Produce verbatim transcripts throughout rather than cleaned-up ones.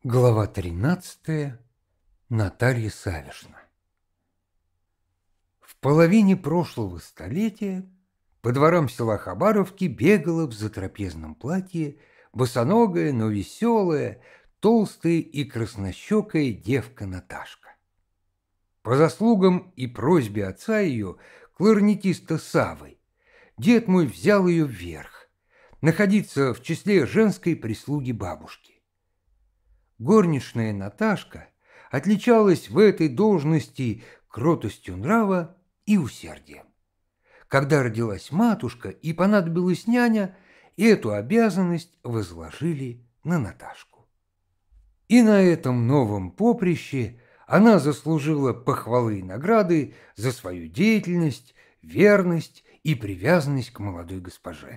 Глава тринадцатая. Наталья Савишна. В половине прошлого столетия по дворам села Хабаровки бегала в затрапезном платье босоногая, но веселая, толстая и краснощекая девка Наташка. По заслугам и просьбе отца ее, кларнетиста Савы, дед мой взял ее вверх, находиться в числе женской прислуги бабушки. Горничная Наташка отличалась в этой должности кротостью нрава и усердием. Когда родилась матушка и понадобилась няня, эту обязанность возложили на Наташку. И на этом новом поприще она заслужила похвалы и награды за свою деятельность, верность и привязанность к молодой госпоже.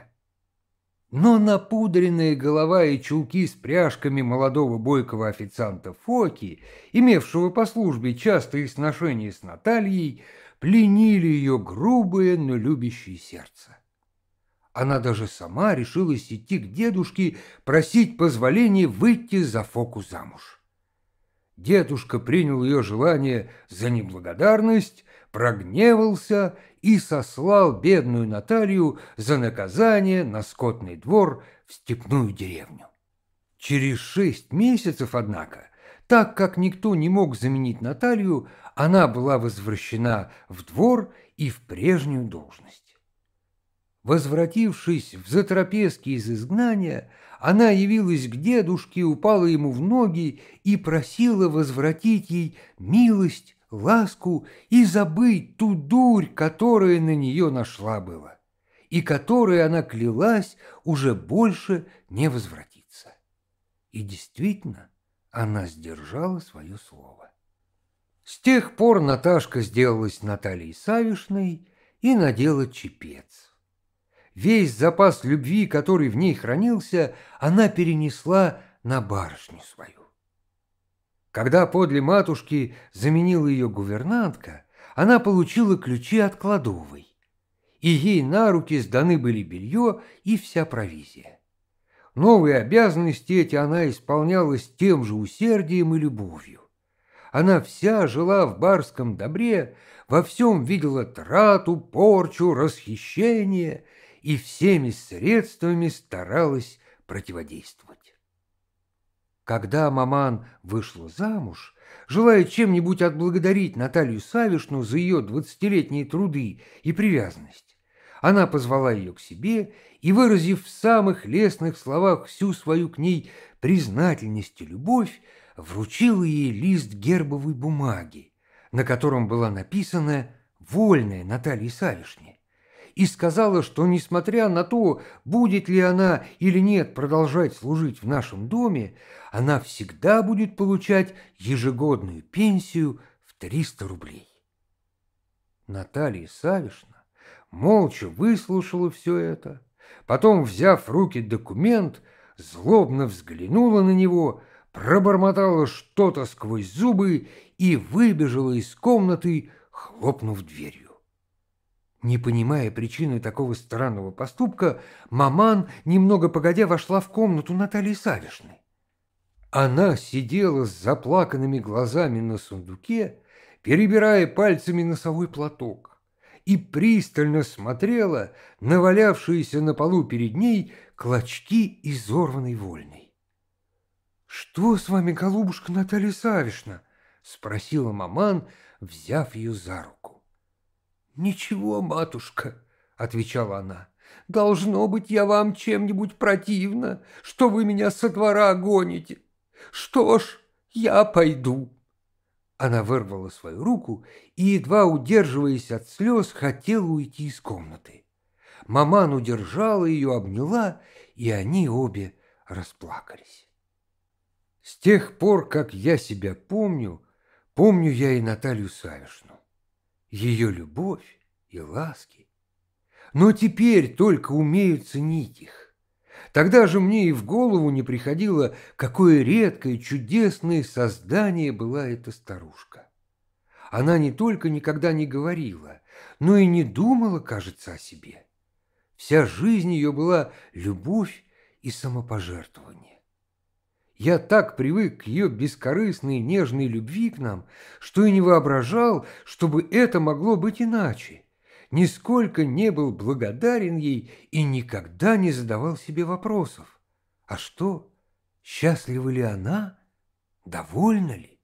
Но напудренная голова и чулки с пряжками молодого бойкого официанта Фоки, имевшего по службе частые сношения с Натальей, пленили ее грубое, но любящее сердце. Она даже сама решилась идти к дедушке просить позволения выйти за Фоку замуж. Дедушка принял ее желание за неблагодарность, прогневался и сослал бедную Наталью за наказание на скотный двор в степную деревню. Через шесть месяцев, однако, так как никто не мог заменить Наталью, она была возвращена в двор и в прежнюю должность. Возвратившись в Затрапезки из изгнания, она явилась к дедушке, упала ему в ноги и просила возвратить ей милость, ласку и забыть ту дурь, которая на нее нашла была, и которой она клялась уже больше не возвратиться. И действительно, она сдержала свое слово. С тех пор Наташка сделалась Натальей Савишной и надела чепец. Весь запас любви, который в ней хранился, она перенесла на барышню свою. Когда подле матушки заменила ее гувернантка, она получила ключи от кладовой, и ей на руки сданы были белье и вся провизия. Новые обязанности эти она исполняла с тем же усердием и любовью. Она вся жила в барском добре, во всем видела трату, порчу, расхищение и всеми средствами старалась противодействовать. Когда маман вышла замуж, желая чем-нибудь отблагодарить Наталью Савишну за ее двадцатилетние труды и привязанность, она позвала ее к себе и, выразив в самых лестных словах всю свою к ней признательность и любовь, вручила ей лист гербовой бумаги, на котором была написана «Вольная Наталье Савишне», и сказала, что, несмотря на то, будет ли она или нет продолжать служить в нашем доме, она всегда будет получать ежегодную пенсию в триста рублей. Наталья Савишна молча выслушала все это, потом, взяв в руки документ, злобно взглянула на него, пробормотала что-то сквозь зубы и выбежала из комнаты, хлопнув дверью. Не понимая причины такого странного поступка, маман, немного погодя, вошла в комнату Натальи Савишны. Она сидела с заплаканными глазами на сундуке, перебирая пальцами носовой платок, и пристально смотрела на валявшиеся на полу перед ней клочки изорванной вольной. «Что с вами, голубушка Наталья Савишна?» — спросила маман, взяв ее за руку. «Ничего, матушка», — отвечала она, — «должно быть, я вам чем-нибудь противна, что вы меня со двора гоните. Что ж, я пойду». Она вырвала свою руку и, едва удерживаясь от слез, хотела уйти из комнаты. Маман удержала ее, обняла, и они обе расплакались. С тех пор, как я себя помню, помню я и Наталью Савишну, ее любовь и ласки. Но теперь только умею ценить их. Тогда же мне и в голову не приходило, какое редкое, чудесное создание была эта старушка. Она не только никогда не говорила, но и не думала, кажется, о себе. Вся жизнь ее была любовь и самопожертвование. Я так привык к ее бескорыстной нежной любви к нам, что и не воображал, чтобы это могло быть иначе. Нисколько не был благодарен ей и никогда не задавал себе вопросов. А что, счастлива ли она? Довольна ли?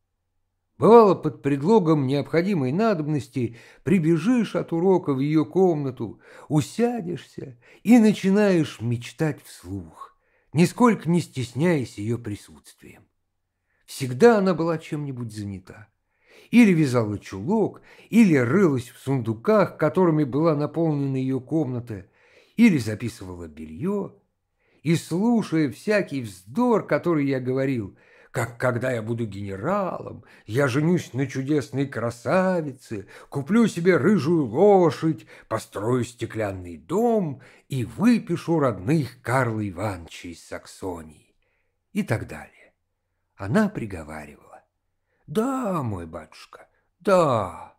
Бывало, под предлогом необходимой надобности прибежишь от урока в ее комнату, усядешься и начинаешь мечтать вслух, нисколько не стесняясь ее присутствием. Всегда она была чем-нибудь занята. Или вязала чулок, или рылась в сундуках, которыми была наполнена ее комната, или записывала белье. И, слушая всякий вздор, который я говорил, как когда я буду генералом, я женюсь на чудесной красавице, куплю себе рыжую лошадь, построю стеклянный дом и выпишу родных Карла Ивановича из Саксонии и так далее, она приговаривала: «Да, мой батюшка, да».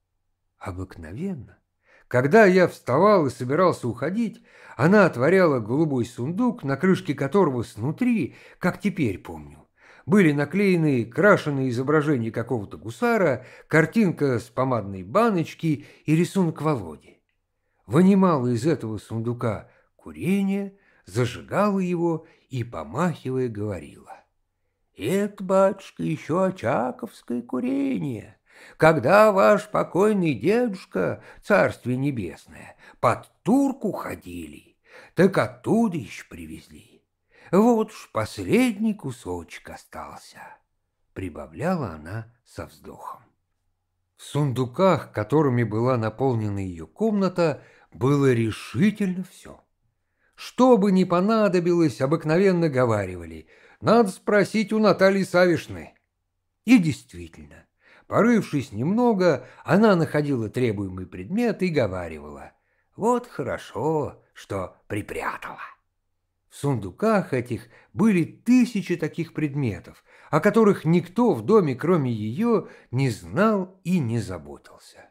Обыкновенно, когда я вставал и собирался уходить, она отворяла голубой сундук, на крышке которого снутри, как теперь помню, были наклеены крашеные изображения какого-то гусара, картинка с помадной баночки и рисунок Володи. Вынимала из этого сундука курение, зажигала его и, помахивая, говорила: «Это, батюшка, еще очаковское курение. Когда ваш покойный дедушка, царствие небесное, под турку ходили, так оттуда еще привезли. Вот уж последний кусочек остался», — прибавляла она со вздохом. В сундуках, которыми была наполнена ее комната, было решительно все. Что бы ни понадобилось, обыкновенно говаривали: «Надо спросить у Натальи Савишны». И действительно, порывшись немного, она находила требуемый предмет и говаривала: «Вот хорошо, что припрятала». В сундуках этих были тысячи таких предметов, о которых никто в доме, кроме ее, не знал и не заботился.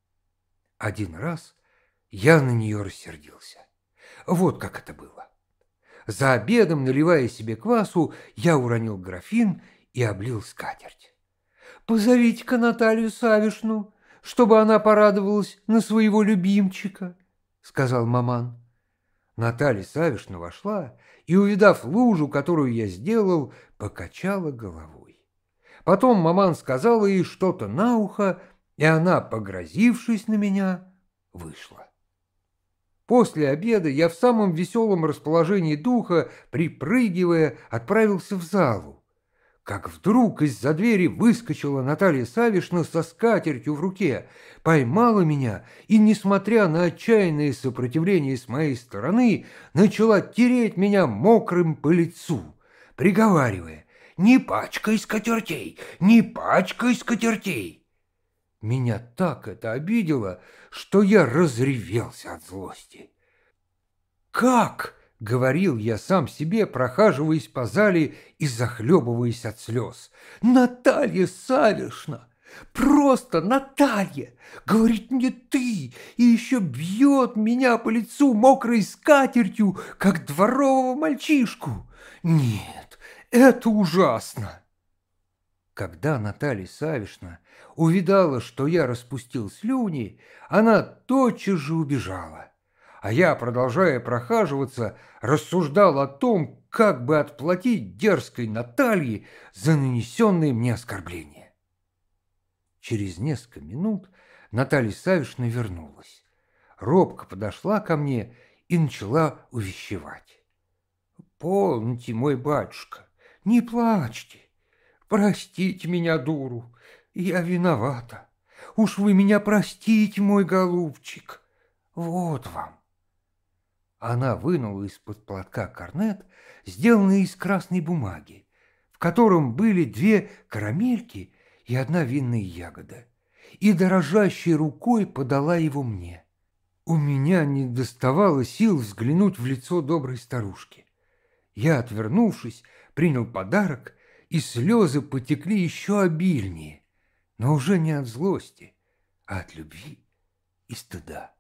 Один раз я на нее рассердился. Вот как это было. За обедом, наливая себе квасу, я уронил графин и облил скатерть. «Позовите-ка Наталью Савишну, чтобы она порадовалась на своего любимчика», — сказал маман. Наталья Савишна вошла и, увидав лужу, которую я сделал, покачала головой. Потом маман сказала ей что-то на ухо, и она, погрозившись на меня, вышла. После обеда я в самом веселом расположении духа, припрыгивая, отправился в залу. Как вдруг из-за двери выскочила Наталья Савишна со скатертью в руке, поймала меня и, несмотря на отчаянное сопротивление с моей стороны, начала тереть меня мокрым по лицу, приговаривая: «Не пачкай скатертей, не пачкай скатертей». Меня так это обидело, что я разревелся от злости. «Как?» — говорил я сам себе, прохаживаясь по зале и захлебываясь от слез. «Наталья Савишна! Просто Наталья! Говорит мне ты, и еще бьет меня по лицу мокрой скатертью, как дворового мальчишку! Нет, это ужасно!» Когда Наталья Савишна увидала, что я распустил слюни, она тотчас же убежала, а я, продолжая прохаживаться, рассуждал о том, как бы отплатить дерзкой Наталье за нанесенные мне оскорбления. Через несколько минут Наталья Савишна вернулась, робко подошла ко мне и начала увещевать: «Полноте, мой батюшка, не плачьте. Простите меня, дуру, я виновата. Уж вы меня простите, мой голубчик. Вот вам». Она вынула из-под платка корнет, сделанный из красной бумаги, в котором были две карамельки и одна винная ягода, и дрожащей рукой подала его мне. У меня не доставало сил взглянуть в лицо доброй старушки. Я, отвернувшись, принял подарок, и слезы потекли еще обильнее, но уже не от злости, а от любви и стыда.